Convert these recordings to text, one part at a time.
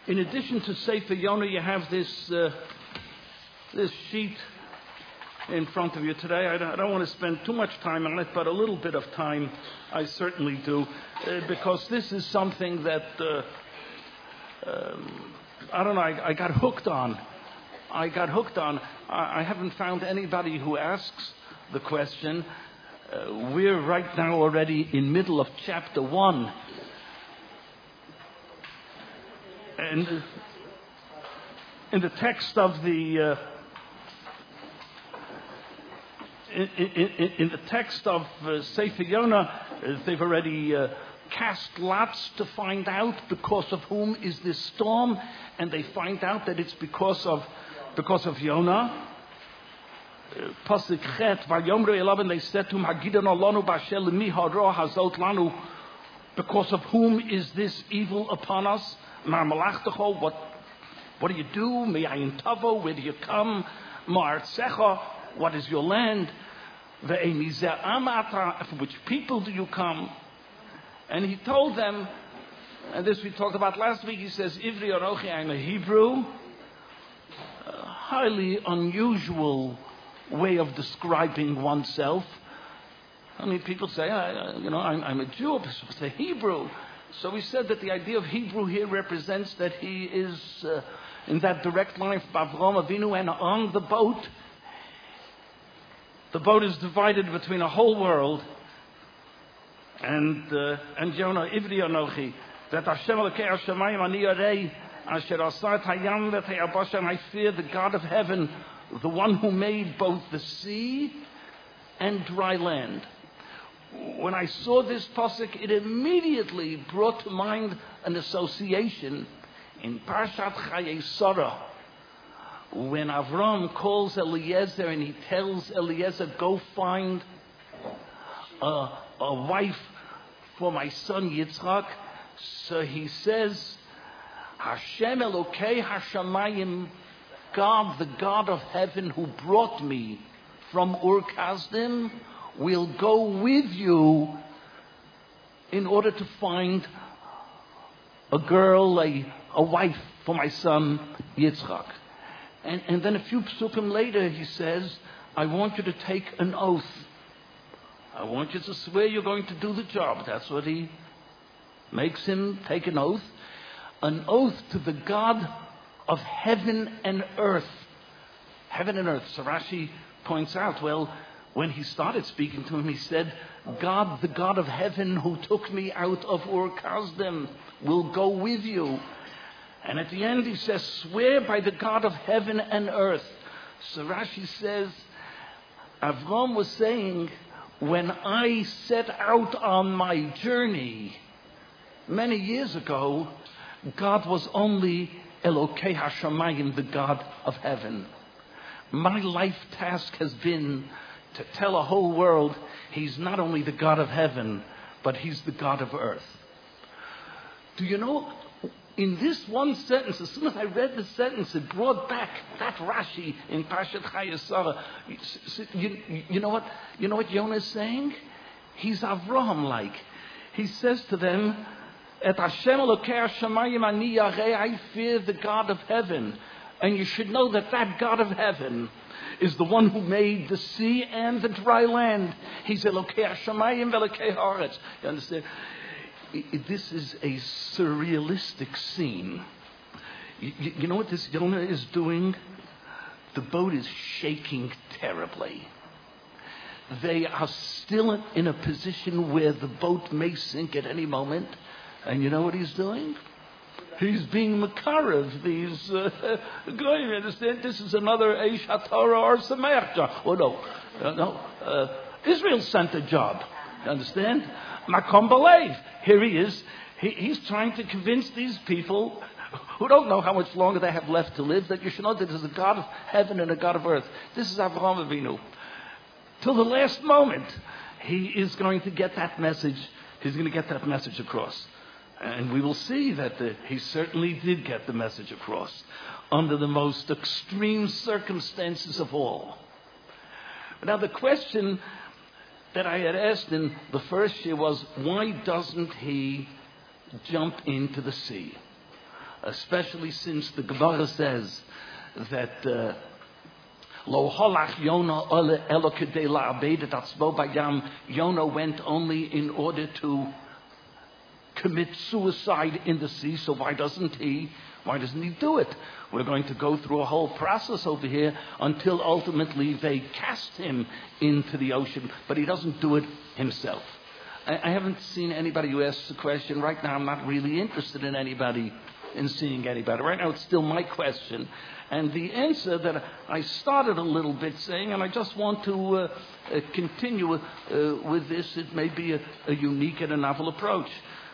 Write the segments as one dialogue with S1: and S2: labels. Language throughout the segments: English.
S1: In addition to Sefer Yonah, you have this sheet in front of you today. I don't want to spend too much time on it, but a little bit of time I certainly do, because this is something that I got hooked on. I haven't found anybody who asks the question. We're right now already in middle of chapter 1. And in the text of the in the text of Sefer Yonah, they've already cast lots to find out because of whom is this storm, and they find out that it's because of Yonah. Pasuk Chet, Vayomru Elav, and they said to him, Hagidon Alonu Bashel Mi Hara Hazot Lanu, because of whom is this evil upon us? Mar Malachtecho, what do you do? Me'ayin Tavo, where do you come? Ma'artzecha, what is your land? Ve'emizeh Amata, for which people do you come? And he told them, and this we talked about last week, he says, Ivri Orochi, I'm a Hebrew. A highly unusual way of describing oneself. I mean, people say, I'm a Jew, but it's a Hebrew. So we said that the idea of Hebrew here represents that he is in that direct line from Avraham Avinu, and on the boat. The boat is divided between a whole world and Jonah, Ivri Anochi, that Hashem Elokei Hashemayim Ani Yarei Asher Asar Et Hayam V'et Hayabasha, and I fear the God of heaven, the one who made both the sea and dry land. When I saw this pasuk, it immediately brought to mind an association in Parshat Chayei Sarah, when Avram calls Eliezer and he tells Eliezer, go find a wife for my son Yitzchak. So he says, Hashem Elokei Hashamayim, God, the God of heaven who brought me from Ur Kasdim, will go with you in order to find a girl, a wife for my son Yitzchak. And then a few psukim later he says, I want you to take an oath. I want you to swear you're going to do the job. That's what he makes him take an oath. An oath to the God of heaven and earth. Heaven and earth. So Rashi points out, well, when he started speaking to him, he said, God, the God of heaven who took me out of Ur Kasdim, will go with you. And at the end he says, swear by the God of heaven and earth. So Rashi says, Avram was saying, when I set out on my journey many years ago, God was only Elokei Hashamayim, the God of heaven. My life task has been to tell a whole world he's not only the God of heaven, but he's the God of earth. Do you know, in this one sentence, as soon as I read the sentence, it brought back that Rashi in Parshat Chayei Sarah. You know what Yonah is saying? He's Avraham-like. He says to them, Et Hashem Elokei Hashamayim Ani Yarei, I fear the God of heaven. And you should know that God of heaven is the one who made the sea and the dry land. He's Elokei Hashamayim V'Elokei Haaretz. You understand? This is a surrealistic scene. You know what this Yonah is doing? The boat is shaking terribly. They are still in a position where the boat may sink at any moment. And you know what he's doing? He's being Makarev, these goyim. You understand? This is another Eish HaTorah or Sameach job. Oh, no. Israel sent a job. You understand? Makom Balev. Here he is. He's trying to convince these people who don't know how much longer they have left to live that you should know that there's a God of heaven and a God of earth. This is Avraham Avinu. Till the last moment, he is going to get that message. He's going to get that message across. And we will see that he certainly did get the message across under the most extreme circumstances of all. Now the question that I had asked in the first year was, why doesn't he jump into the sea? especially since the Gemara says that Lo halach Yonah elo kedei la'abed et atzmo bayam. Yonah went only in order to commit suicide in the sea. So why doesn't he do it? We're going to go through a whole process over here until ultimately they cast him into the ocean, but he doesn't do it himself. I haven't seen anybody who asks the question. Right now I'm not really interested in seeing anybody. Right now it's still my question. And the answer that I started a little bit saying, and I just want to continue with this, it may be a unique and a novel approach.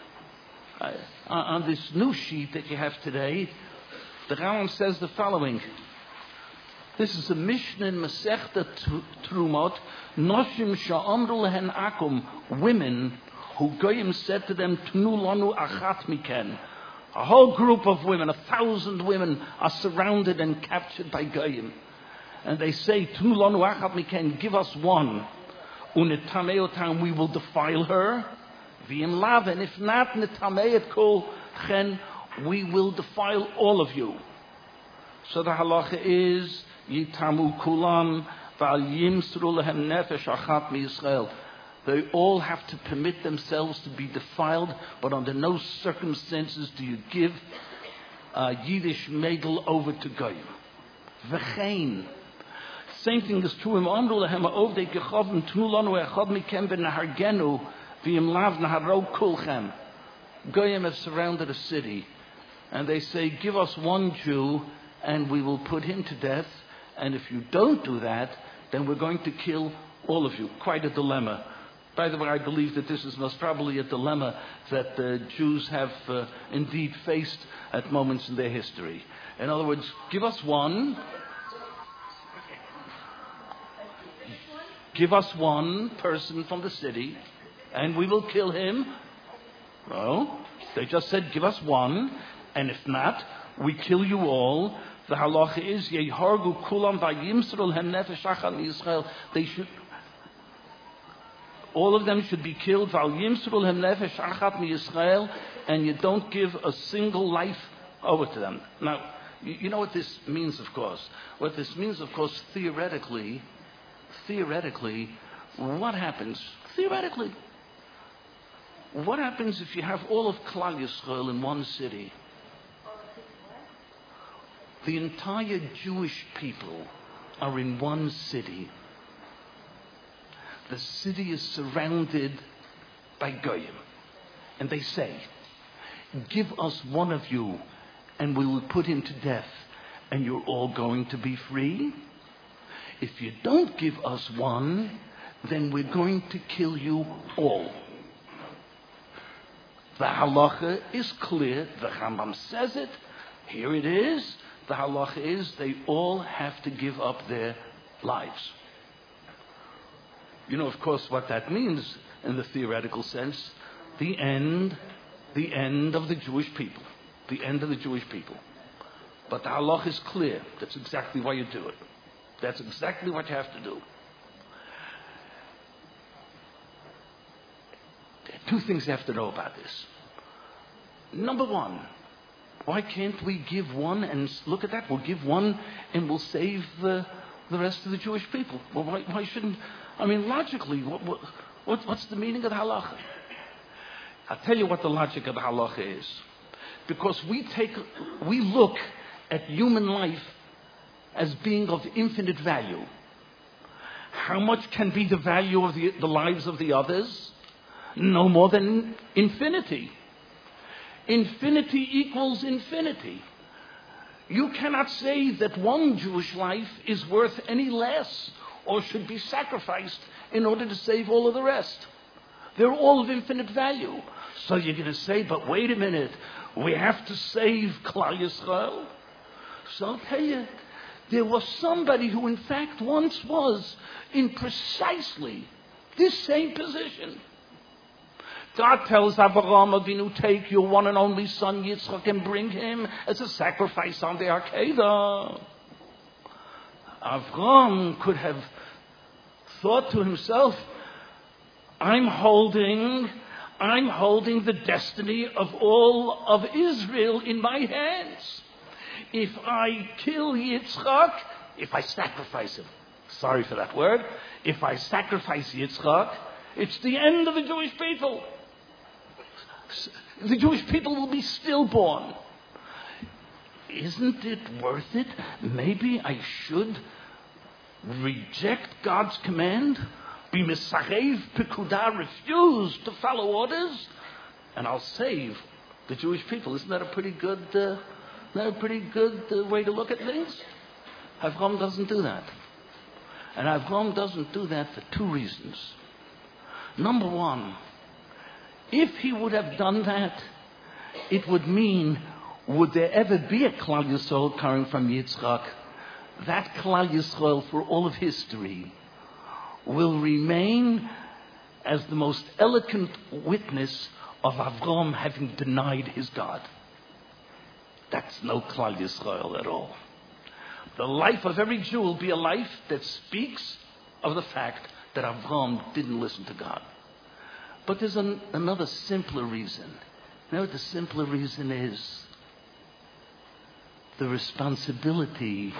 S1: On this new sheet that you have today, the Rambam says the following. This is a Mishnah in Masechta Trumot. Noshim sha'amru lehen akum. Women who Goyim said to them, Tnu lanu achat miken. A whole group of women, 1,000 women, are surrounded and captured by Goyim. And they say, Tnu lanu achat miken, give us one. Unitamei otam, we will defile her. V'im lav, and if not, nitamei et kol chen, we will defile all of you. So the halacha is, Yitamu kulam v'al yimsru lehem nefesh achat miYisrael. They all have to permit themselves to be defiled, but under no circumstances do you give a Yiddish maidel over to Goyim. V'chein. Same thing is true. Amru lehem ha'ovdei gechavim tnu lanu echad mikem v'nahargenu v'im lav naharo kulchem. Goyim have surrounded a city, and they say, give us one Jew, and we will put him to death. And if you don't do that, then we're going to kill all of you. Quite a dilemma. By the way, I believe that this is most probably a dilemma that the Jews have indeed faced at moments in their history. In other words, give us one. Give us one person from the city, and we will kill him. No, they just said, give us one, and if not, we kill you all. The halacha is, Yehargu kulam vayimsru lehem nefesh achat miYisrael. They should, all of them should be killed. Vayimsru lehem nefesh achat miYisrael, and you don't give a single life over to them. Now, you know what this means, of course. What this means, of course, theoretically, what happens? Theoretically, what happens if you have all of Klal Yisrael in one city? The entire Jewish people are in one city. The city is surrounded by Goyim. And they say, give us one of you and we will put him to death and you're all going to be free. If you don't give us one, then we're going to kill you all. The halacha is clear. The Rambam says it. Here it is. The halacha is they all have to give up their lives. You know, of course, what that means in the theoretical sense, the end of the Jewish people. The end of the Jewish people. But the halacha is clear. That's exactly why you do it. That's exactly what you have to do. There are two things you have to know about this. Number one, why can't we give one and look at that? We'll give one and we'll save the rest of the Jewish people. Well, why shouldn't? I mean, logically, what's the meaning of the halacha? I'll tell you what the logic of the halacha is. Because we look at human life as being of infinite value. How much can be the value of the lives of the others? No more than infinity. Infinity equals infinity. You cannot say that one Jewish life is worth any less or should be sacrificed in order to save all of the rest. They're all of infinite value. So you're going to say, but wait a minute, we have to save Klal Yisrael? So I'll tell you, there was somebody who in fact once was in precisely this same position. God tells Avraham Avinu, take your one and only son Yitzchak and bring him as a sacrifice on the Akedah. Avraham could have thought to himself, I'm holding I'm holding the destiny of all of Israel in my hands. If I kill Yitzchak, if I sacrifice him, sorry for that word, if I sacrifice Yitzchak, it's the end of the Jewish people. The Jewish people will be stillborn. Isn't it worth it? Maybe I should reject God's command, be misarev pekudah, refuse to follow orders, and I'll save the Jewish people. Isn't that a pretty good way to look at things? Avram doesn't do that. And Avram doesn't do that for two reasons. Number one, if he would have done that, it would mean, would there ever be a Klal Yisrael coming from Yitzchak? That Klal Yisrael for all of history will remain as the most eloquent witness of Avram having denied his God. That's no Klal Yisrael at all. The life of every Jew will be a life that speaks of the fact that Avram didn't listen to God. But there's another simpler reason. You know what the simpler reason is? The responsibility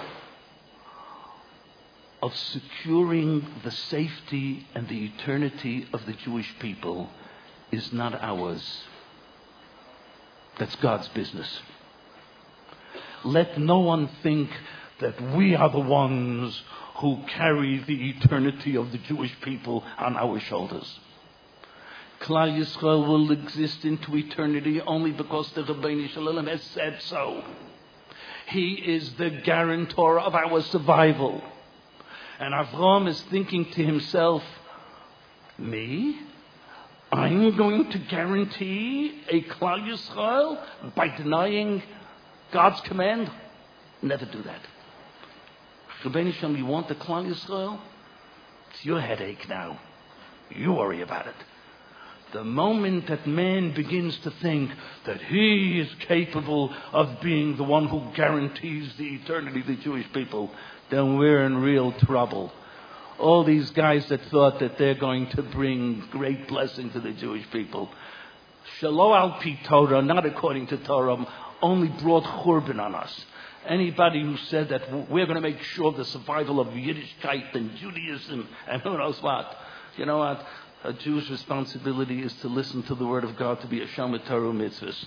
S1: of securing the safety and the eternity of the Jewish people is not ours. That's God's business. Let no one think that we are the ones who carry the eternity of the Jewish people on our shoulders. Klal Yisrael will exist into eternity only because the Rebbeinu Shalom has said so. He is the guarantor of our survival. And Avram is thinking to himself, me? I'm going to guarantee a Klal Yisrael by denying God's command? Never do that. Rebbeinu Shalom, you want the Klal Yisrael? It's your headache now. You worry about it. The moment that man begins to think that he is capable of being the one who guarantees the eternity of the Jewish people, then we're in real trouble. All these guys that thought that they're going to bring great blessing to the Jewish people, Shelo al pi Torah, not according to Torah, only brought churban on us. Anybody who said that we're going to make sure the survival of Yiddishkeit and Judaism and who knows what, you know what? A Jew's responsibility is to listen to the word of God, to be a Shomer Torah mitzvahs.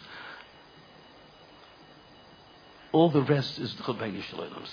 S1: All the rest is the Rebbeinu Shalom's.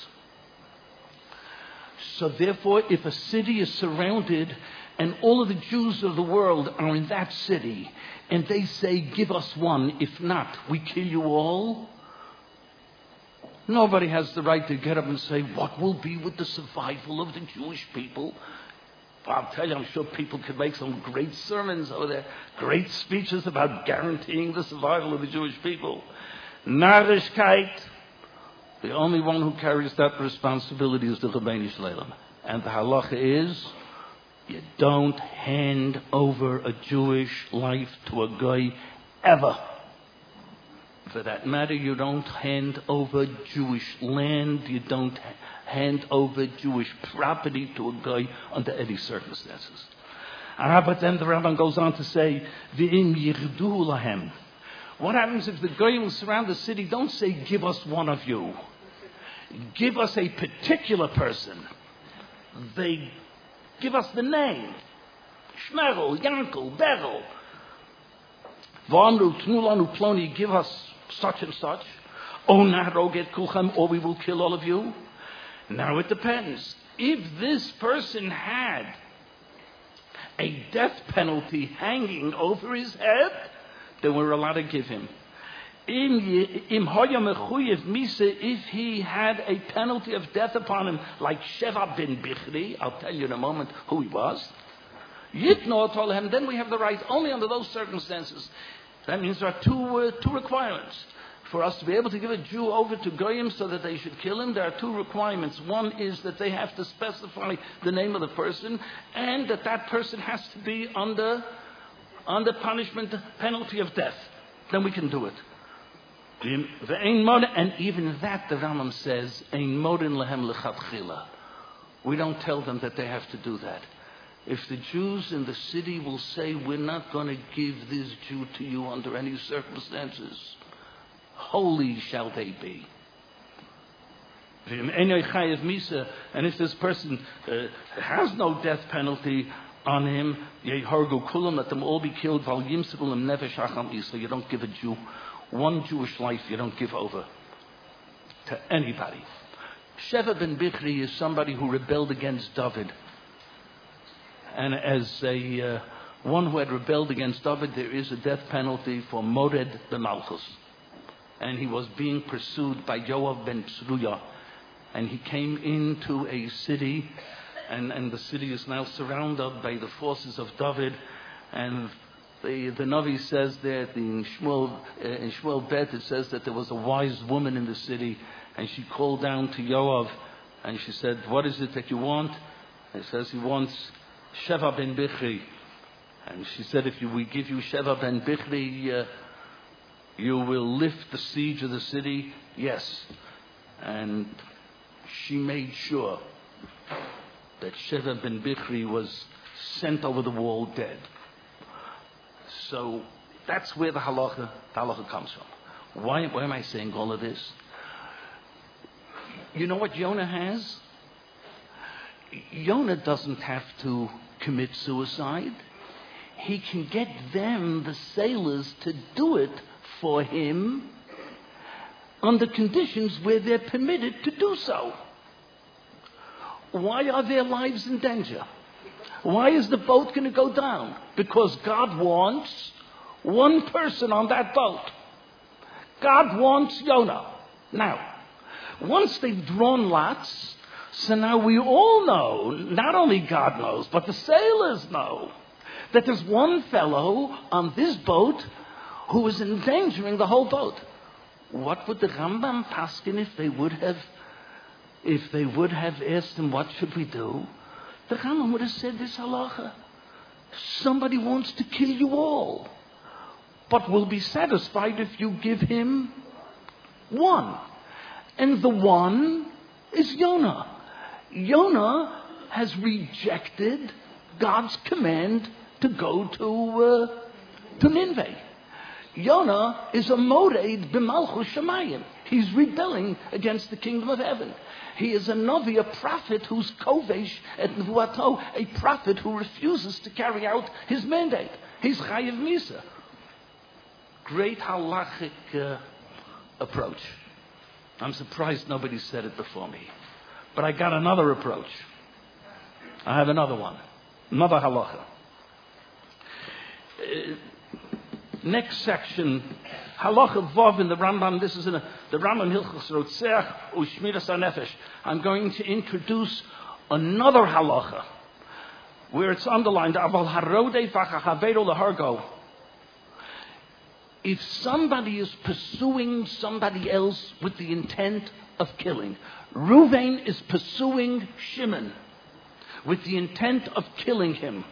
S1: So therefore, if a city is surrounded and all of the Jews of the world are in that city and they say, give us one, if not, we kill you all, nobody has the right to get up and say, what will be with the survival of the Jewish people? I'll tell you, I'm sure people could make some great sermons over there, great speeches about guaranteeing the survival of the Jewish people. Narishkeit, the only one who carries that responsibility is the Rebbeinu Shalom. And the halacha is, you don't hand over a Jewish life to a guy ever. For that matter, you don't hand over Jewish land, you don't hand over Jewish property to a guy under any circumstances. But then the Rambam goes on to say, V'im yirdu lahem. What happens if the goyim surround the city don't say, give us one of you. Give us a particular person. They give us the name. Shmerel, Yankel, Berel. V'amru tnulanu ploni, give us such and such. O naroget kulchem, or we will kill all of you. Now it depends. If this person had a death penalty hanging over his head, then we're allowed to give him. If he had a penalty of death upon him, like Sheva ben Bichri, I'll tell you in a moment who he was, then we have the right only under those circumstances. That means there are two requirements. For us to be able to give a Jew over to Goyim so that they should kill him, there are two requirements. One is that they have to specify the name of the person, and that person has to be under punishment, penalty of death. Then we can do it. And even that, the Rambam says, we don't tell them that they have to do that. If the Jews in the city will say, we're not going to give this Jew to you under any circumstances, holy shall they be. And if this person has no death penalty on him, let them all be killed. So you don't give a Jew one Jewish life, you don't give over to anybody. Sheva ben Bichri is somebody who rebelled against David. And as one who had rebelled against David, there is a death penalty for Mored b'Malchus. And he was being pursued by Yoav ben Tzruya. And he came into a city, and the city is now surrounded by the forces of David. And the Navi says that in Shmuel Bet, it says that there was a wise woman in the city, and she called down to Yoav, and she said, what is it that you want? And he says he wants Sheva ben Bichri. And she said, if we give you Sheva ben Bichri, you will lift the siege of the city. Yes. And she made sure that Sheva ben Bichri was sent over the wall dead. So that's where the halacha comes from. Why am I saying all of this? You know what Yonah has? Yonah doesn't have to commit suicide. He can get them, the sailors, to do it for him under conditions where they're permitted to do so. Why are their lives in danger? Why is the boat going to go down? Because God wants one person on that boat. God wants Yonah. Now, once they've drawn lots, so now we all know, not only God knows, but the sailors know, that there's one fellow on this boat who is endangering the whole boat. What would the Rambam paskin if they would have asked him, what should we do? The Rambam would have said this halacha. Somebody wants to kill you all, but will be satisfied if you give him one. And the one is Yonah. Yonah has rejected God's command to go to Nineveh. Yonah is a mored b'malchus shamayim. He's rebelling against the kingdom of heaven. He is a Navi, a prophet who's kovesh et nevuato, a prophet who refuses to carry out his mandate. He's chayiv misa. Great halachic approach. I'm surprised nobody said it before me. But I got another approach. I have another one. Another halacha. Next section, halacha vav in the Rambam. This is in the Rambam Hilchos Rotzeach Ushmiras HaNefesh. I'm going to introduce another halacha where it's underlined Aval Harodei V'Chachaveiro Lahargo. If somebody is pursuing somebody else with the intent of killing, Reuven is pursuing Shimon with the intent of killing him.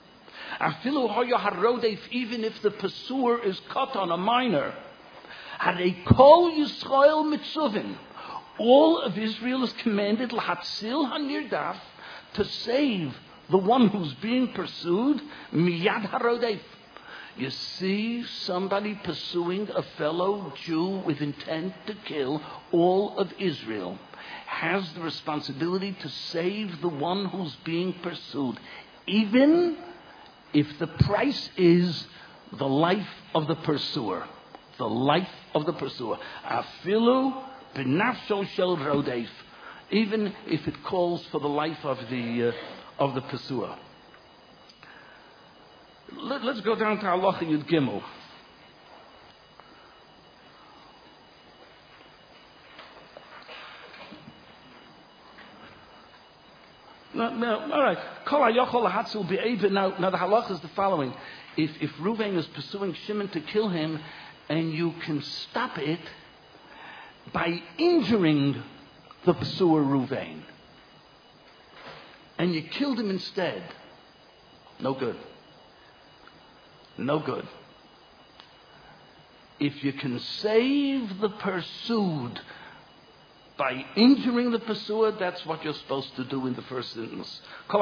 S1: Even if the pursuer is caught on a minor, all of Israel is commanded to save the one who's being pursued. Miyad harodef. You see somebody pursuing a fellow Jew with intent to kill, all of Israel has the responsibility to save the one who's being pursued, even if the price is the life of the pursuer. The life of the pursuer. Afilu b'nafsho shel rodef. Even if it calls for the life of the pursuer. Let's go down to Halacha Yud Gimel. No, all right. Now the halacha is the following: if Reuven is pursuing Shimon to kill him, and you can stop it by injuring the pursuer Reuven, and you killed him instead, no good. No good. If you can save the pursued By injuring the pursuer, that's what you're supposed to do in the first instance.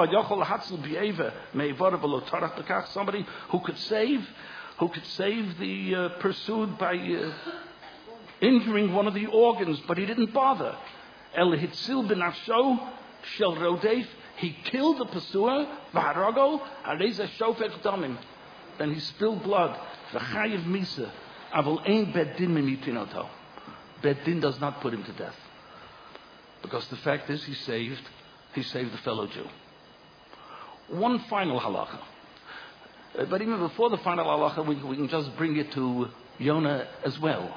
S1: Somebody who could save the pursued by injuring one of the organs, but he didn't bother. He killed the pursuer, then he spilled blood. Beddin does not put him to death. Because the fact is, he saved the fellow Jew. One final halacha. But even before the final halacha, we can just bring it to Yonah as well.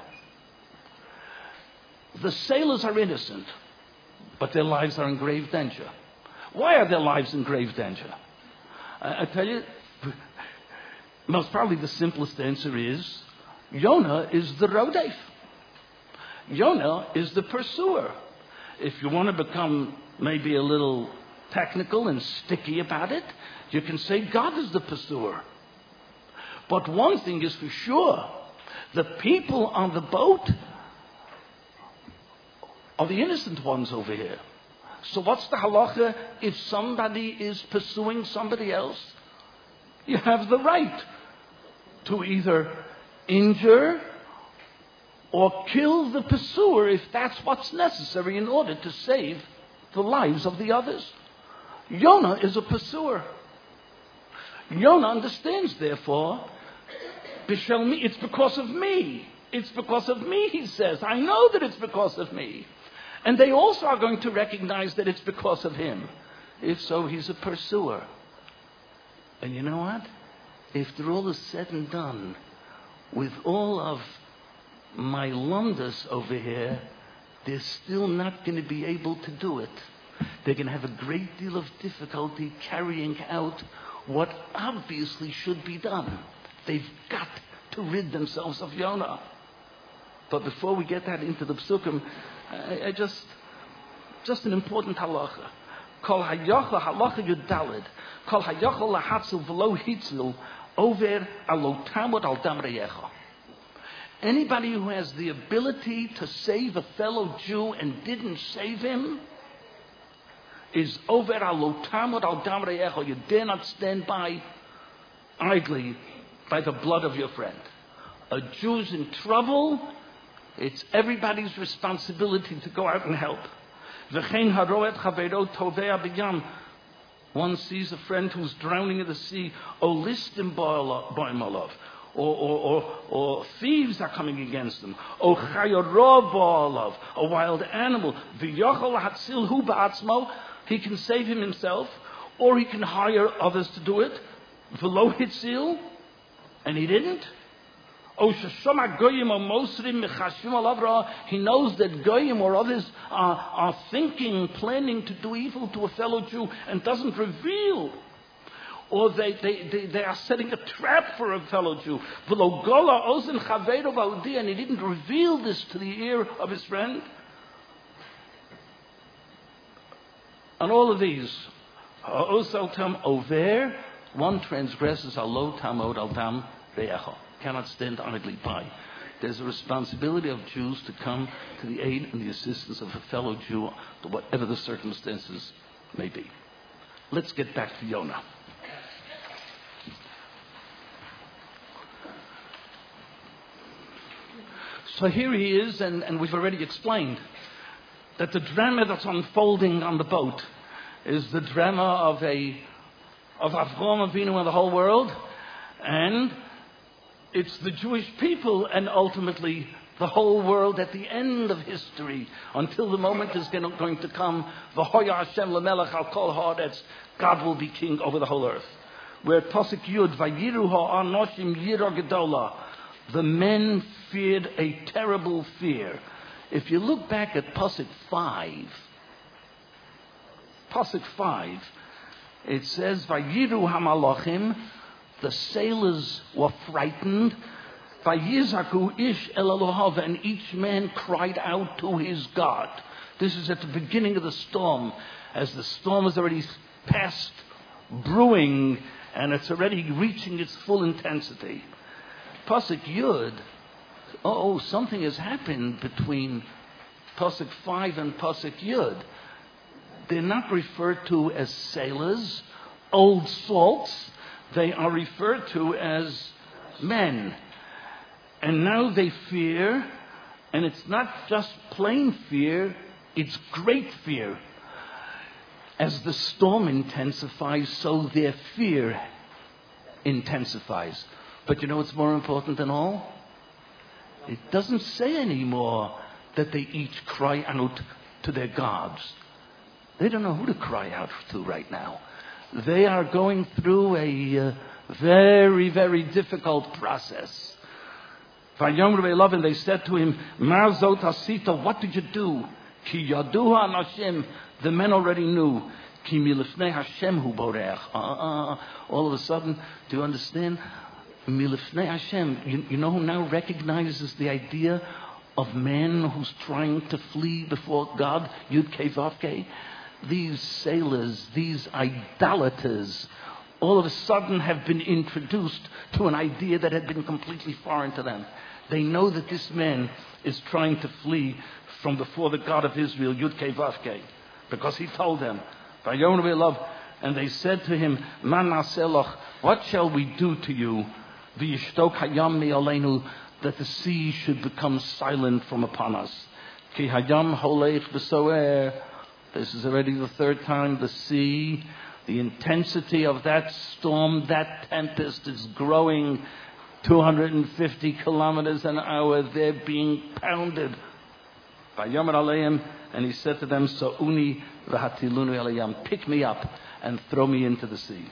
S1: The sailors are innocent, but their lives are in grave danger. Why are their lives in grave danger? I tell you, most probably the simplest answer is, Yonah is the rodef. Yonah is the pursuer. If you want to become maybe a little technical and sticky about it, you can say God is the pursuer. But one thing is for sure, the people on the boat are the innocent ones over here. So what's the halacha if somebody is pursuing somebody else? You have the right to either injure or kill the pursuer if that's what's necessary in order to save the lives of the others. Yonah is a pursuer. Yonah understands, therefore, it's because of me. It's because of me, he says. I know that it's because of me. And they also are going to recognize that it's because of him. If so, he's a pursuer. And you know what? After all is said and done, with all of my lumdus over here, they're still not going to be able to do it. They're going to have a great deal of difficulty carrying out what obviously should be done. They've got to rid themselves of Yonah. But before we get that into the psukim, I just an important halacha. Kol hayocha halacha yudalid. Kol hayocha lahatzil v'lo hitzil over alotamot al damreyecha. Anybody who has the ability to save a fellow Jew and didn't save him is over alotamot al damreyecha. You dare not stand by idly by the blood of your friend. A Jew's in trouble. It's everybody's responsibility to go out and help. One sees a friend who's drowning in the sea, or thieves are coming against him, or a wild animal. He can save him himself, or he can hire others to do it. And he didn't. He knows that Goyim or others are thinking, planning to do evil to a fellow Jew and doesn't reveal. Or they are setting a trap for a fellow Jew. And he didn't reveal this to the ear of his friend. And all of these, over, one transgresses alo tamod al dam re'echa. Cannot stand idly by. There's a responsibility of Jews to come to the aid and the assistance of a fellow Jew, to whatever the circumstances may be. Let's get back to Yonah. So here he is, and we've already explained that the drama that's unfolding on the boat is the drama of Avraham Avinu and the whole world, and it's the Jewish people and ultimately the whole world at the end of history, until the moment is going to come, V'hoya Hashem lemelech al kol haaretz, God will be king over the whole earth. Where Pasuk Yud, Vayiru ha'anoshim yira gedola, the men feared a terrible fear. If you look back at Pasuk 5, it says, Vayiru hamalachim, the sailors were frightened. Vayizaku ish el Elohav, and each man cried out to his God. This is at the beginning of the storm, as the storm is already past brewing, and it's already reaching its full intensity. Pasuk Yud, something has happened between Pasuk 5 and Pasuk Yud, they're not referred to as sailors, old salts. They are referred to as men. And now they fear, and it's not just plain fear, it's great fear. As the storm intensifies, so their fear intensifies. But you know what's more important than all? It doesn't say anymore that they each cry out to their gods. They don't know who to cry out to right now. They are going through a very, very difficult process. And they said to him, Marzot Asita, what did you do? Ki yaduha Nashim, the men already knew. Ki milifnei Hashem hu borech. All of a sudden, do you understand? Milifnei Hashem. You know who now recognizes the idea of man who's trying to flee before God? Yud Kei Vav Kei. These sailors, these idolaters, all of a sudden have been introduced to an idea that had been completely foreign to them. They know that this man is trying to flee from before the God of Israel, Yud Kei Vav Kei, because he told them, and they said to him, Man naselach, what shall we do to you? V'yishtok hayam me'aleinu, that the sea should become silent from upon us. Ki hayam holech v'soer. This is already the third time the sea, the intensity of that storm, that tempest is growing 250 kilometers an hour. They're being pounded. Vayomer aleim, and he said to them, Sa'uni v'hatilunu alayam, pick me up and throw me into the sea.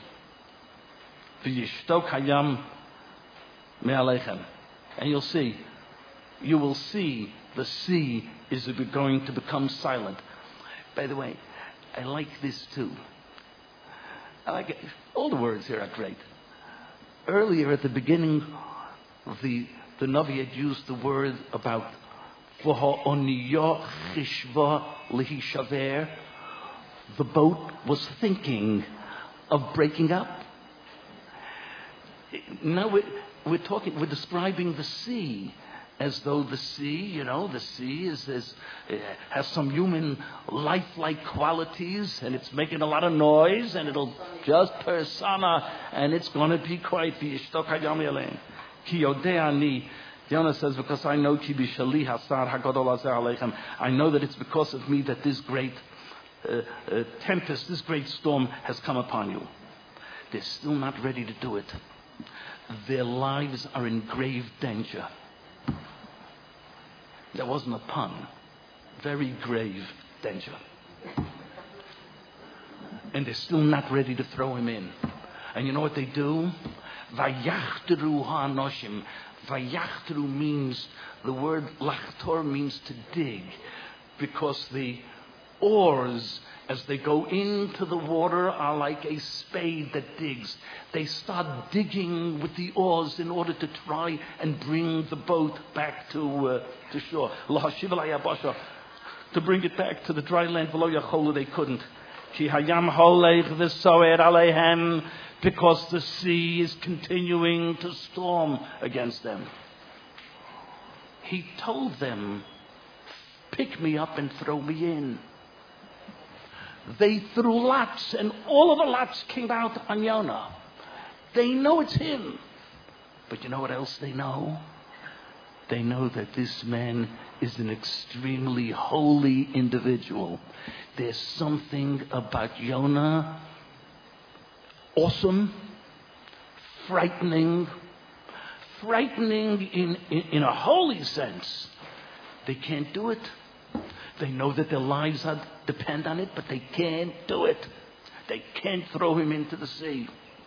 S1: V'yishtok hayam me'alechem. And you will see the sea is going to become silent. By the way, I like this too. I like it. All the words here are great. Earlier at the beginning of the Navi had used the word about V'ha'oniyah chishva lihishaver. The boat was thinking of breaking up. Now we're describing the sea as though the sea, the sea has some human lifelike qualities, and it's making a lot of noise, and it'll just persona, and it's going to be quite the Ishtok Hayam Yalein. Ki yodeani, Jonah says, because I know ki bishali hasar hagadol azer aleichem. I know that it's because of me that this great tempest, this great storm has come upon you. They're still not ready to do it. Their lives are in grave danger. That wasn't a pun. Very grave danger. And they're still not ready to throw him in. And you know what they do? Vayachtru ha'anoshim. Vayachtru means, the word lachtor means to dig. Because the oars, as they go into the water, are like a spade that digs. They start digging with the oars in order to try and bring the boat back to shore. To bring it back to the dry land. They couldn't. Because the sea is continuing to storm against them. He told them, pick me up and throw me in. They threw lots, and all of the lots came out on Yonah. They know it's him. But you know what else they know? They know that this man is an extremely holy individual. There's something about Yonah awesome, frightening in a holy sense. They can't do it. They know that their lives depend on it, but they can't do it. They can't throw him into the sea.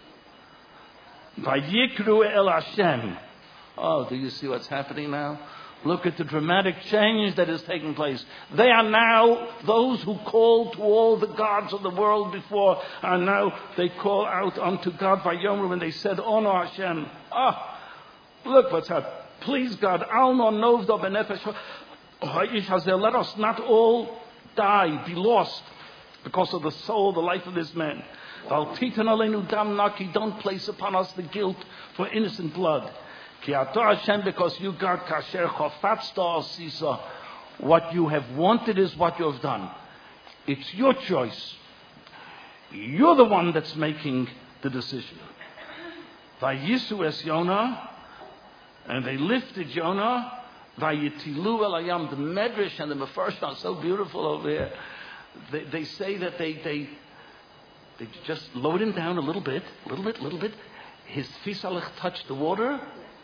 S1: Vayikru el Hashem. Oh, do you see what's happening now? Look at the dramatic change that is taking place. They are now, those who called to all the gods of the world before, are now, they call out unto God Vayomer, when they said, Ono Hashem. Look what's happening. Please God, Alno Novdo Benefesh. Let us not all die, be lost because of the soul, the life of this man. Don't place upon us the guilt for innocent blood. Because you, God, What you have wanted is what you have done. It's your choice. You're the one that's making the decision. Vayisu es Yonah, and they lifted Yonah. Vayitilu el hayam. The Medrash and the Mefarshim are so beautiful over here. They say that they just lowered him down a little bit. His fisalach touched the water.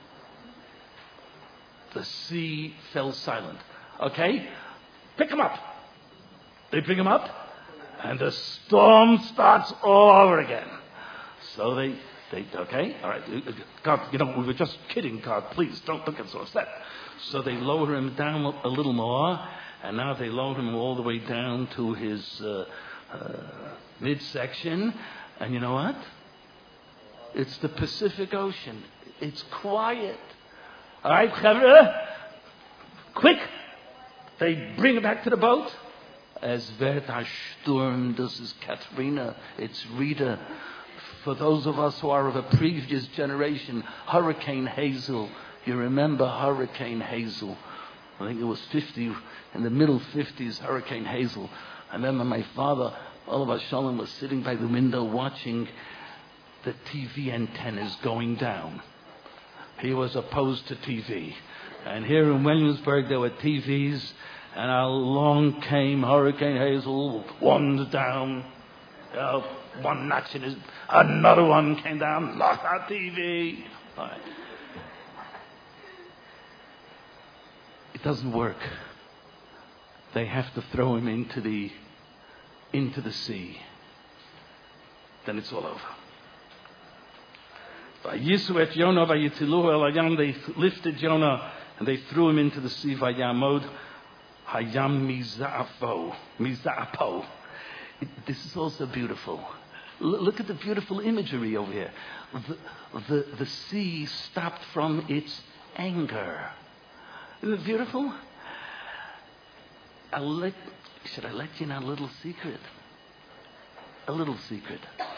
S1: The sea fell silent. Okay? Pick him up. They pick him up, and the storm starts all over again. So they okay, all right. God, we were just kidding, God. Please don't get so upset. So they lower him down a little more, and now they lower him all the way down to his midsection. And you know what? It's the Pacific Ocean. It's quiet. All right, Chavre, quick! They bring him back to the boat. Es wird ein Sturm, das ist Katrina, it's Rita. For those of us who are of a previous generation, Hurricane Hazel. You remember Hurricane Hazel? I think it was 50, in the middle 50s, Hurricane Hazel. I remember my father, Oliver Shalom, was sitting by the window watching the TV antennas going down. He was opposed to TV. And here in Williamsburg there were TVs, and along came Hurricane Hazel, one down, one notch in his, another one came down, lost our TV. All right. It doesn't work. They have to throw him into the sea. Then it's all over. Vayisu et Yonah vayitiluhu el hayam. They lifted Yonah and they threw him into the sea. Vayamod hayam miza'apo. This is also beautiful. Look at the beautiful imagery over here. The sea stopped from its anger. Isn't it beautiful? Should I let you in on a little secret? A little secret.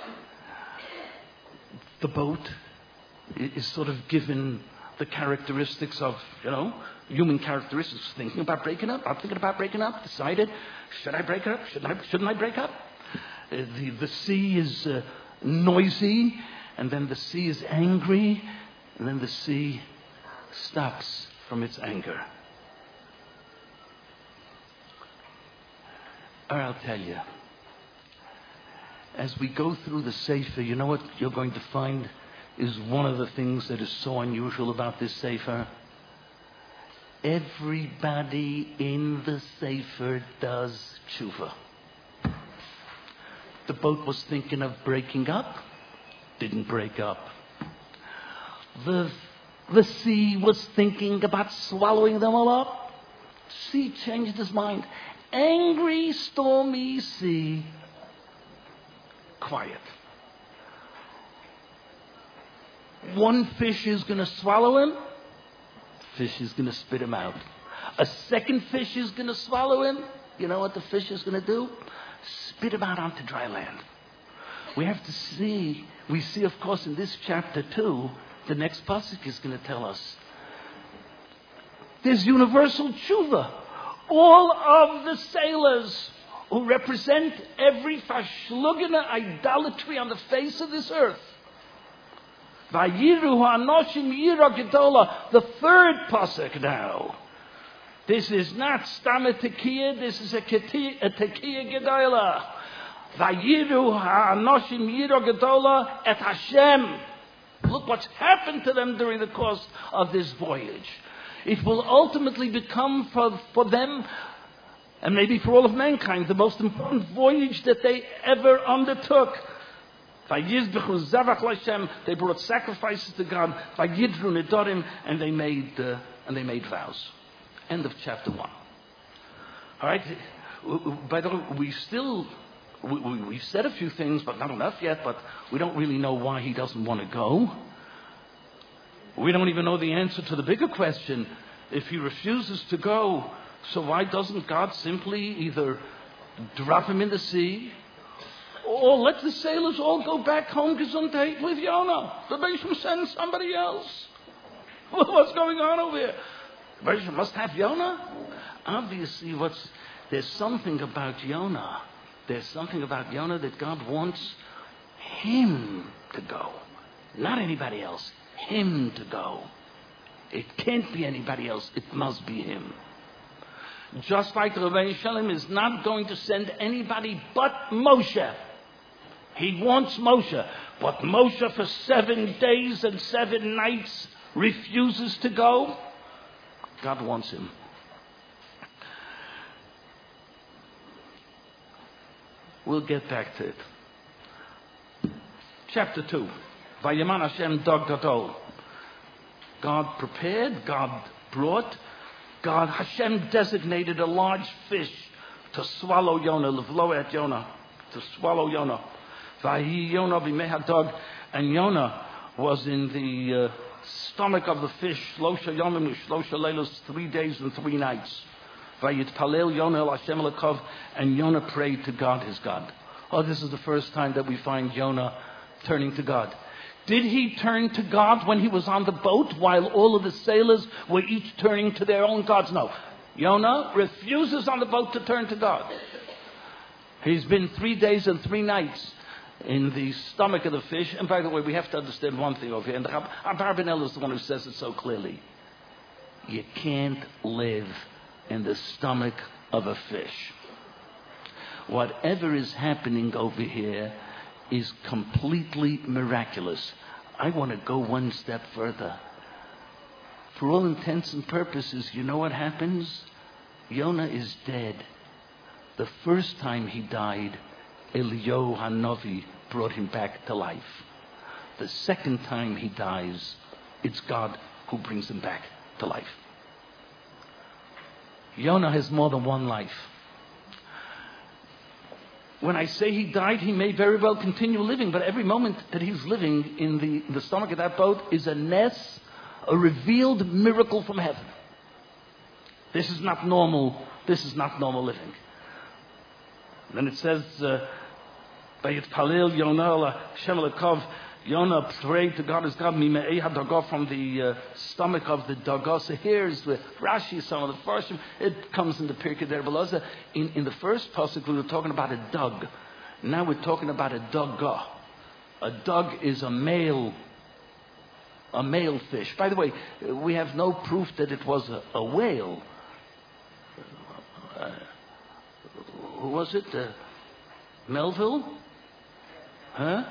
S1: The boat is sort of given the characteristics of, human characteristics. Thinking about breaking up. I'm thinking about breaking up. Decided, should I break up? Shouldn't I break up? The sea is noisy, and then the sea is angry, and then the sea stops from its anger. Or I'll tell you, as we go through the Sefer, you know what you're going to find is one of the things that is so unusual about this Sefer? Everybody in the Sefer does tshuva. The boat was thinking of breaking up, didn't break up. The sea was thinking about swallowing them all up. Sea changed his mind. Angry, stormy sea. Quiet. One fish is going to swallow him. Fish is going to spit him out. A second fish is going to swallow him. You know what the fish is going to do? Spit him out onto dry land. We have to see. We see, of course, in this chapter 2, the next pasuk is going to tell us. There's universal tshuva. All of the sailors who represent every fashluggene idolatry on the face of this earth. Vayiru ha'anoshim yira gedola. The third pasuk now. This is not stam a tekiah, this is a tekiah gedola. Vayiru ha'anoshim yira gedola et Hashem. Look what's happened to them during the course of this voyage. It will ultimately become for them, and maybe for all of mankind, the most important voyage that they ever undertook. They brought sacrifices to God, and they made vows. End of chapter 1. All right. By the way, we've said a few things, but not enough yet. But we don't really know why he doesn't want to go. We don't even know the answer to the bigger question. If he refuses to go, so why doesn't God simply either drop him in the sea, or let the sailors all go back home gesundheit with Yonah? The Beisham sends somebody else. What's going on over here? The Beisham must have Yonah. obviously there's something about Jonah. There's something about Jonah that God wants him to go. Not anybody else. Him to go. It can't be anybody else. It must be him. Just like Rebbeinu Shalom is not going to send anybody but Moshe. He wants Moshe. But Moshe for 7 days and 7 nights refuses to go. God wants him. We'll get back to it. Chapter 2. Vayeman Hashem Dog Gadol. God prepared, God brought, Hashem designated a large fish to swallow Jonah, levlo et Jonah, to swallow Jonah. Vahi Jonah b'mei hadog, and Jonah was in the stomach of the fish, shlosha yomim shlosha leilos, 3 days and 3 nights. Vayitpalel Jonah el Hashem elokov, and Jonah prayed to God, his God. Oh, this is the first time that we find Jonah turning to God. Did he turn to God when he was on the boat while all of the sailors were each turning to their own gods? No. Jonah refuses on the boat to turn to God. He's been 3 days and 3 nights in the stomach of the fish. And by the way, we have to understand one thing over here. And Abarbanel is the one who says it so clearly. You can't live in the stomach of a fish. Whatever is happening over here is completely miraculous. I want to go one step further. For all intents and purposes, you know what happens? Jonah is dead. The first time he died, Eliyahu Hanavi brought him back to life. The second time he dies, it's God who brings him back to life. Jonah has more than one life. When I say he died, he may very well continue living, but every moment that he's living in the stomach of that boat is a nes, a revealed miracle from heaven. This is not normal. This is not normal living. Then it says, "Vayitpalel Yonah Hashem elokov." Jonah prayed to God as God mimei hadagah, from the stomach of the dagah. So here's with Rashi, some of the first. It comes in the Pirkei there below. In the first pasuk, we were talking about a dug. Now we're talking about a dagah. A dug is a male fish. By the way, we have no proof that it was a whale. Who was it? Melville? Huh?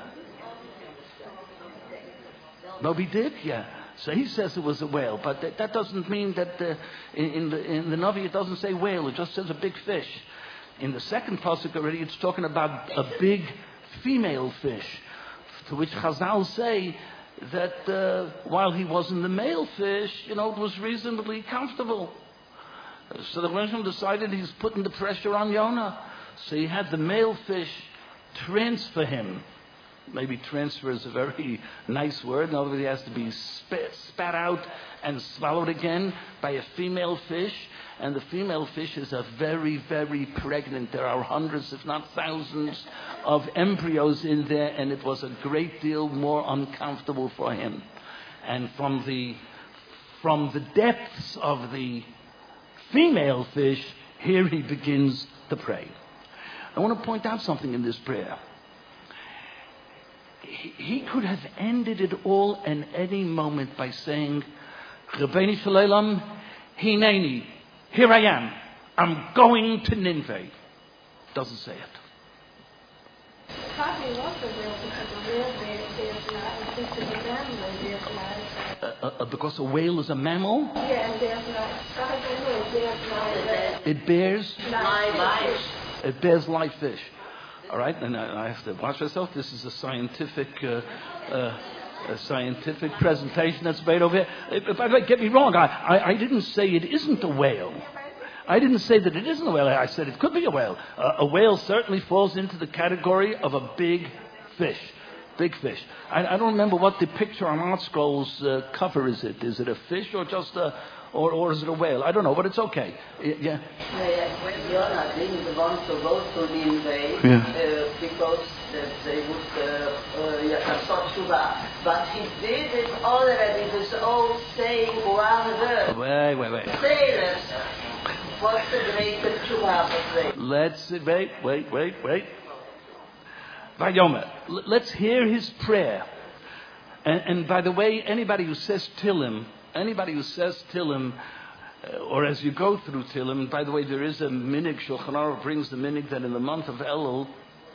S1: Moby Dick? Yeah. So he says it was a whale, but that doesn't mean that in the Navi it doesn't say whale, it just says a big fish. In the second pasuk already it's talking about a big female fish, to which Chazal say that while he was in the male fish, it was reasonably comfortable. So the Rishon decided he's putting the pressure on Jonah. So he had the male fish transfer him. Maybe transfer is a very nice word. In other words, he has to be spat out and swallowed again by a female fish. And the female fish is a very, very pregnant. There are hundreds, if not thousands, of embryos in there. And it was a great deal more uncomfortable for him. And from the depths of the female fish, here he begins to pray. I want to point out something in this prayer. He could have ended it all in any moment by saying, Rebbeinu Shalom, Hineni, here I am. I'm going to Nineveh. Doesn't say it.
S2: Probably was a whale because a whale there's not, this is a mammal, there's not.
S1: Because a whale is a mammal?
S2: Yeah, and there's not. There's not.
S1: It bears
S2: live.
S1: It bears live fish. All right, and I have to watch myself. This is a scientific presentation that's made over here. By the way, get me wrong. I didn't say it isn't a whale. I didn't say that it isn't a whale. I said it could be a whale. A whale certainly falls into the category of a big fish. Big fish. I don't remember what the picture on Art Scroll's cover is. Is it a fish or just or is it a whale? I don't know, but it's okay. Yeah.
S3: Jonah didn't want to go to Nineveh because they would have sought Shuvah. But he did it already. This old saying,
S1: Wait.
S3: sailors What's the greater tshuva of
S1: Let's wait. Vayomer. Let's hear his prayer. And by the way, anybody who says Tillim, or as you go through Tillim, by the way, there is a minig, Shulchan Aruch brings the minig that in the month of Elul,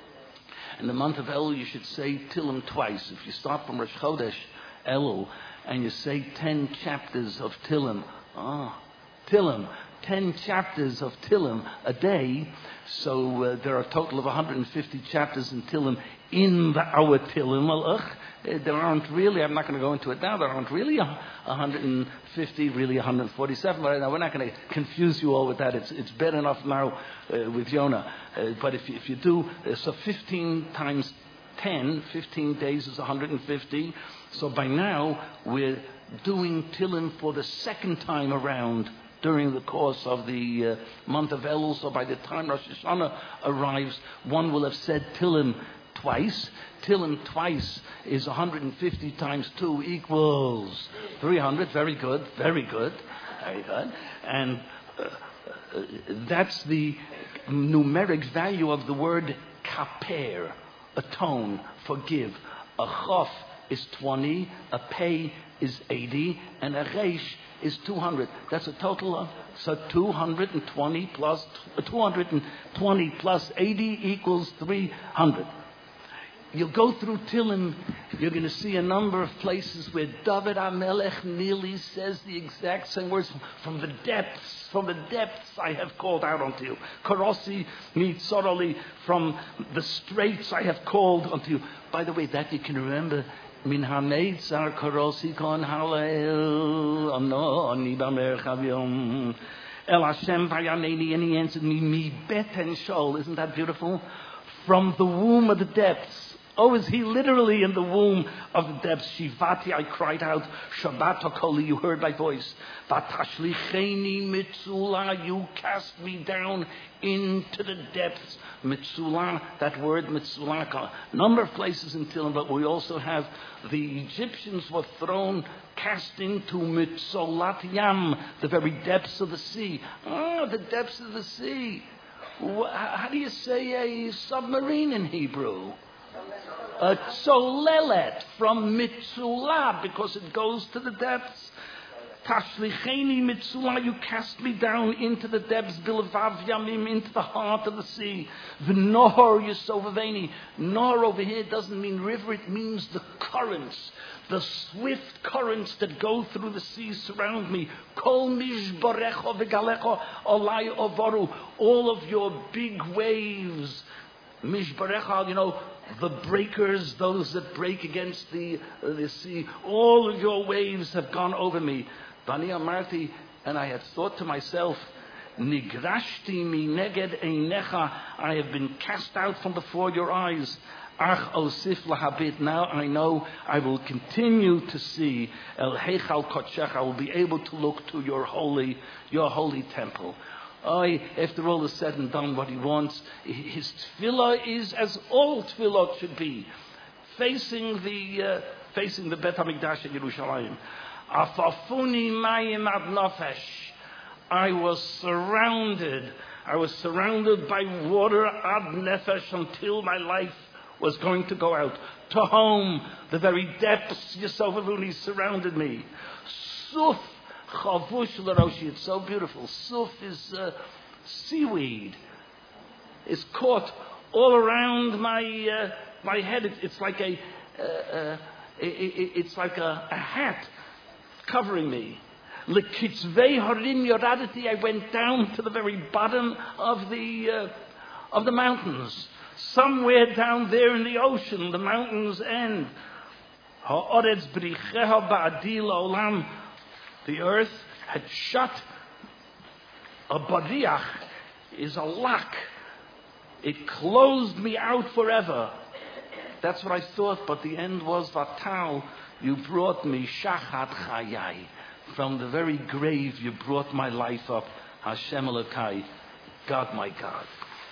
S1: you should say Tillim twice. If you start from Rosh Chodesh Elul and you say 10 chapters of Tillim, 10 chapters of Tillim a day, so there are a total of 150 chapters in Tillim in our Tillim Malach. There aren't really, I'm not going to go into it now, there aren't really 150, really 147, but we're not going to confuse you all with that. It's bad enough now with Yonah. But if you do, so 15 times 10, 15 days is 150. So by now, we're doing Tillim for the second time around during the course of the month of Elul. So by the time Rosh Hashanah arrives, one will have said Tillim twice. Tillim twice is 150 times 2 equals 300. Very good. And that's the numeric value of the word kaper, atone, forgive. A chaf is 20, a pei is 80, and a reish is 200. That's a total of 220 plus 80 equals 300. You'll go through Tillim, you're going to see a number of places where David HaMelech nearly says the exact same words. From the depths I have called out unto you. Karosi mitzoroli, from the straits I have called unto you. By the way, that you can remember. Min hametzar karosi kon halel ani b'mer chavyom el Hashem vayaneni, and he answered me mi beten shol. Isn't that beautiful? From the womb of the depths. Oh, is he literally in the womb of the depths? Shivati, I cried out. Shabbat Koli, you heard my voice. Vatashlicheni mitzula, you cast me down into the depths. Mitzula, that word mitzula, a number of places in Tillim, but we also have the Egyptians were thrown, cast into mitzolat yam, the very depths of the sea. The depths of the sea. How do you say a submarine in Hebrew? A tzolelet, from mitzula, because it goes to the depths. Tashlicheni mitzula, you cast me down into the depths, bilvav yamim, into the heart of the sea. V'nohor yisovaveni. Nor over here doesn't mean river, it means the currents. The swift currents that go through the sea surround me. Kol mishborecho v'galecho olai ovoru. All of your big waves. Mishborecha, the breakers, those that break against the sea. All of your waves have gone over me. Vani amarti, and I had thought to myself, Nigrashti mi neged einecha, I have been cast out from before your eyes. Ach osif lahabit, now I know I will continue to see El Heichal Kodshecha, I will be able to look to your holy temple. After all is said and done, what he wants, his tefillah is as all tefillot should be, facing the Bet HaMikdash in Yerushalayim. Afafuni mayim ad nafesh. I was surrounded by water ad nefesh until my life was going to go out. To home, the very depths, Yisov Avuni surrounded me. Suf chavush l'roshi, it's so beautiful. Suf is seaweed. It's caught all around my head. It's like a hat covering me. L'kitzvei harim yoradati, I went down to the very bottom of the mountains. Somewhere down there in the ocean, the mountains end. Ha'oretz b'richeha ba'adi la'olam. The earth had shut. A bariach is a lock. It closed me out forever. That's what I thought, but the end was Vatal. You brought me shachat chayai. From the very grave you brought my life up. Hashem Elokai, God my God.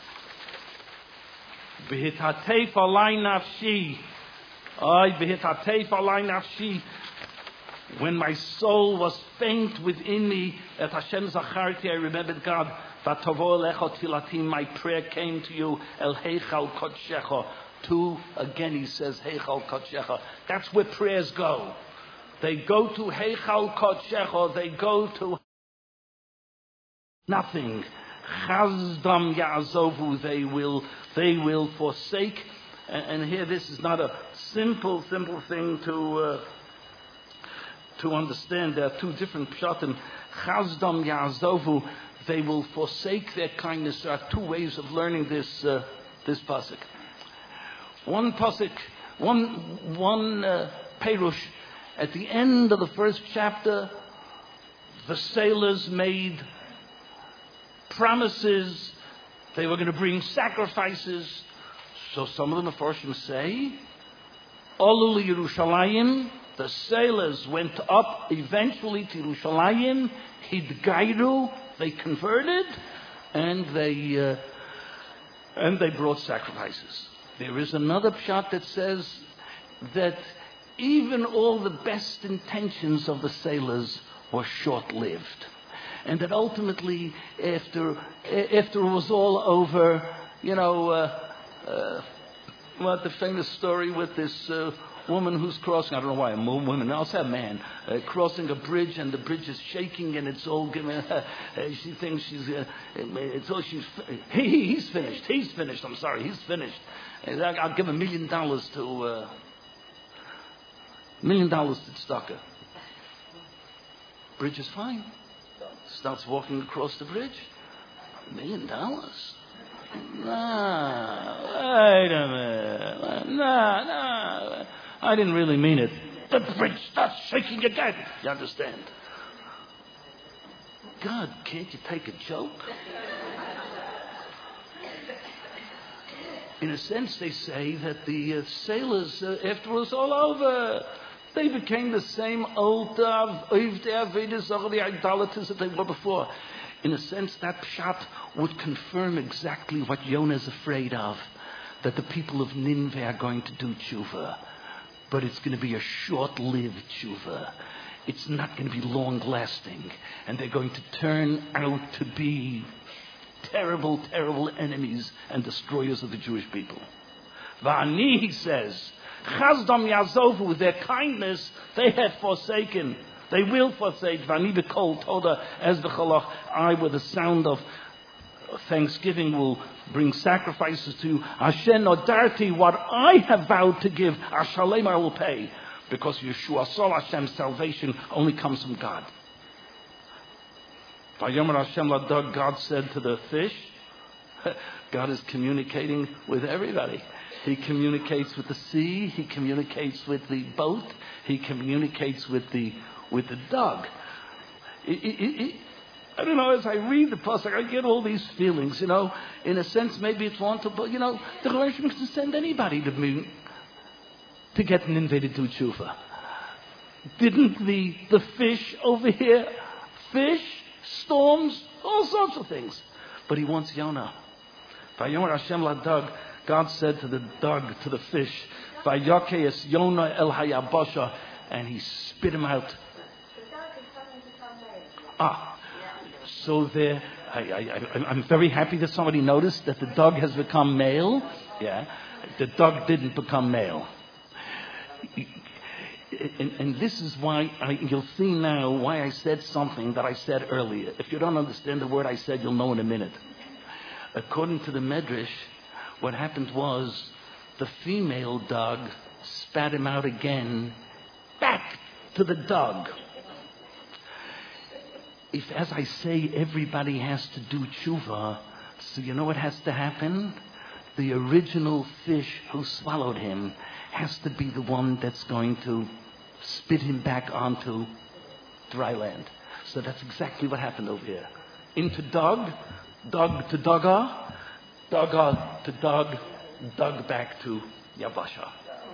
S1: B'hitatef alai nafshi. B'hitatef alai nafshi. When my soul was faint within me, at Hashem Zacharti, I remembered God. Vatavo lecho tfilatim, my prayer came to you, El Heichal Kodshecha. Again he says, Heichal Kodshecha. That's where prayers go. They go to Heichal Kodshecha, they go to nothing. Chazdam Ya'azovu, they will forsake. And here this is not a simple thing to understand. There are two different pshatim. Chazdam Ya'azovu, they will forsake their kindness. There are two ways of learning this pasuk. One pasuk, one perush. At the end of the first chapter, the sailors made promises. They were going to bring sacrifices. So some of the Mefarshim say, Olul Yerushalayim, the sailors went up eventually to Yerushalayim, Hidgairu, they converted, and they brought sacrifices. There is another pshat that says that even all the best intentions of the sailors were short-lived. And that ultimately, after it was all over, what the famous story with this woman who's crossing, I don't know why, a woman, I'll say a man, crossing a bridge, and the bridge is shaking, and it's all giving her, she thinks she's finished, I'm sorry, he's finished. I'll give $1 million to tzedakah. Bridge is fine. Starts walking across the bridge. $1 million? Nah, wait a minute. Nah, I didn't really mean it. The bridge starts shaking again. You understand? God, can't you take a joke? In a sense, they say that the sailors, after it was all over, they became the same old idolaters that they were before. In a sense, that pshat would confirm exactly what Yonah is afraid of, that the people of Nineveh are going to do tshuva. But it's going to be a short-lived tshuva. It's not going to be long-lasting. And they're going to turn out to be terrible, terrible enemies and destroyers of the Jewish people. Va'ani, he says, Chazdam Yazovu, their kindness they have forsaken. They will forsake. Va'ani b'kol toda as v'chalach. I, with the sound of thanksgiving, will bring sacrifices to you. Hashem nodarti, what I have vowed to give, Ashalem, I will pay. Because Yeshua, Sol Hashem's salvation only comes from God. Vayomer Hashem ladog, God said to the fish, God is communicating with everybody. He communicates with the sea. He communicates with the boat. He communicates with the dog. I don't know, as I read the pasuk, I get all these feelings, In a sense, maybe it's one to, but, the Rebbe can send anybody to get an invaded to tshuva. Didn't the fish over here, storms, all sorts of things. But he wants Yonah. Vayomer Hashem ladog, God said to the dog, to the fish, Vayokeis Yonah el hayabasha, and he spit him out. So there, I'm very happy that somebody noticed that the dog has become male. Yeah, the dog didn't become male. And this is why you'll see now why I said something that I said earlier. If you don't understand the word I said, you'll know in a minute. According to the Medrash, what happened was the female dog spat him out again, back to the dog. If, as I say, everybody has to do tshuva, so you know what has to happen? The original fish who swallowed him has to be the one that's going to spit him back onto dry land. So that's exactly what happened over here. Into dog to dogga, dogga to dog back to Yabasha.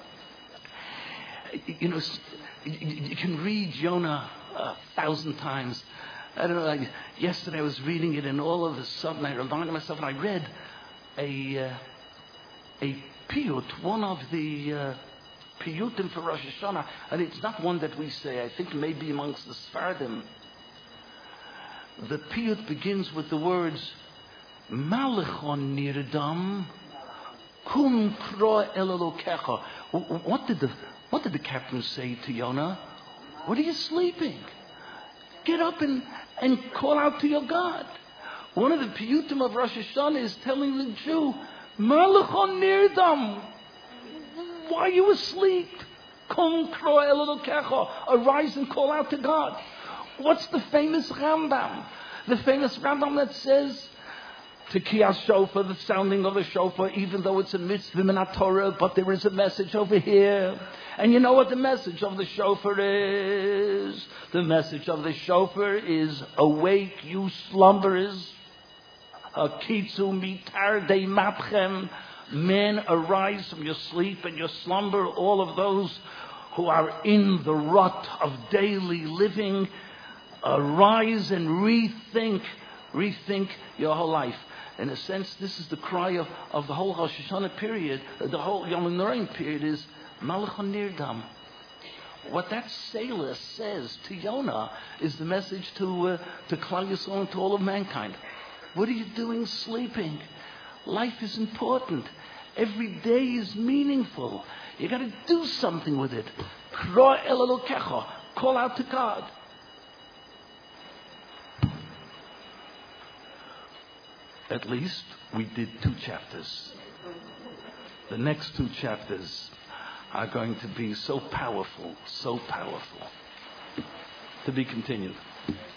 S1: You can read Jonah 1,000 times. I don't know, yesterday I was reading it, and all of a sudden I reminded myself, and I read a piyut, one of the piyutim for Rosh Hashanah, and it's not one that we say. I think maybe amongst the Sfardim, the piyut begins with the words Malachon Nirdam Kum Kro El Elokecha. What did the captain say to Yonah? What are you sleeping? Get up and call out to your God. One of the piyutim of Rosh Hashanah is telling the Jew, Malachon Nirdam, why are you asleep? Kum Kro El Elokecha. Arise and call out to God. What's the famous Rambam? The famous Rambam that says, Tekiyah shofar, the sounding of the shofar, even though it's a mitzvah in a Torah, but there is a message over here. And you know what the message of the shofar is? The message of the shofar is, awake, you slumberers. Hakitzu mitar de mapchem. Men, arise from your sleep and your slumber. All of those who are in the rut of daily living, arise and rethink your whole life. In a sense, this is the cry of the whole Rosh Hashanah period, the whole Yom HaNoraim period is Malachon Nirdam. What that sailor says to Yonah is the message to Klal Yisrael and to all of mankind. What are you doing sleeping? Life is important. Every day is meaningful. You got to do something with it. Kro El Elokecha. Call out to God. At least we did 2 chapters. The next 2 chapters are going to be so powerful. To be continued.